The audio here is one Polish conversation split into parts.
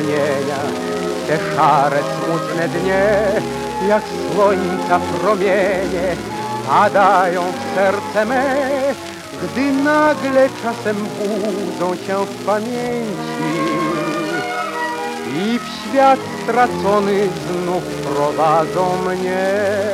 wspomnienia, te szare, smutne dnie, jak słońca promienie, padają w serce me, gdy nagle czasem budzą cię w pamięci i w świat stracony znów prowadzą mnie.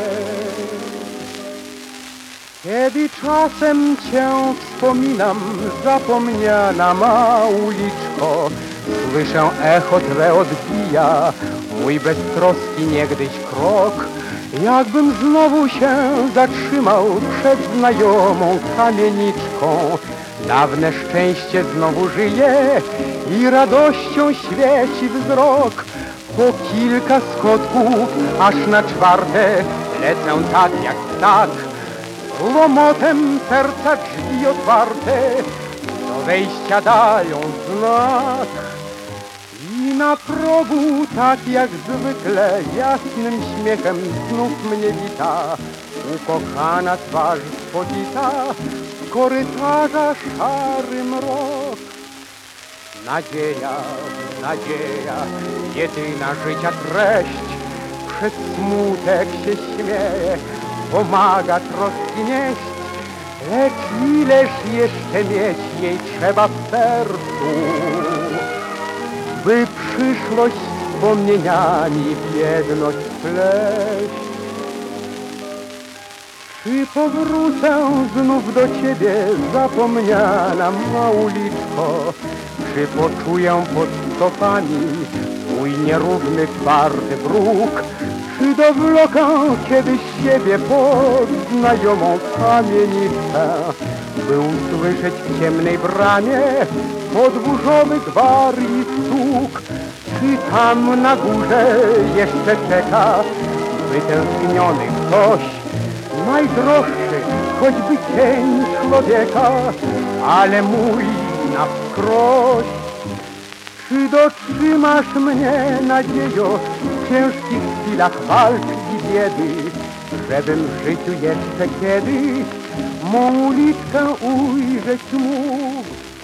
Kiedy czasem cię wspominam, zapomniana mauliczko, słyszę echo twe odbija mój beztroski niegdyś krok, jakbym znowu się zatrzymał przed znajomą kamieniczką. Dawne szczęście znowu żyje i radością świeci wzrok. Po kilka schodków, aż na czwarte lecę tak jak ptak, łomotem serca drzwi otwarte do wejścia dają znak. I na progu, tak jak zwykle, jasnym śmiechem znów mnie wita ukochana twarz spocita, z korytarza szary mrok. Nadzieja, nadzieja, jedyna życia treść, przez smutek się śmieje, pomaga troski nieść, lecz ileż jeszcze mieć jej trzeba w sercu, by przyszłość wspomnieniami w jedność pleść. Czy powrócę znów do ciebie, zapomniana mauliczko? Czy poczuję pod stopami twój nierówny, twardy bruk? Czy dowlokę kiedyś siebie pod znajomą kamieniczkę, by usłyszeć w ciemnej bramie podwórzowy gwar i stuk? Czy tam na górze jeszcze czeka wytęskniony ktoś, najdroższy, choćby cień człowieka, ale mój na wskroś? Czy dotrzymasz mnie, nadziejo, w ciężkich chwilach walki i biedy, żebym w życiu jeszcze kiedyś mą uliczkę ujrzeć mógł?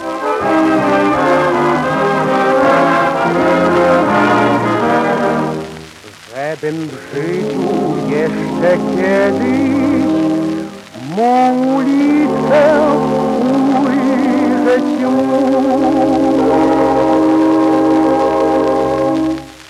Żebym w życiu jeszcze kiedyś mą uliczkę ujrzeć mógł.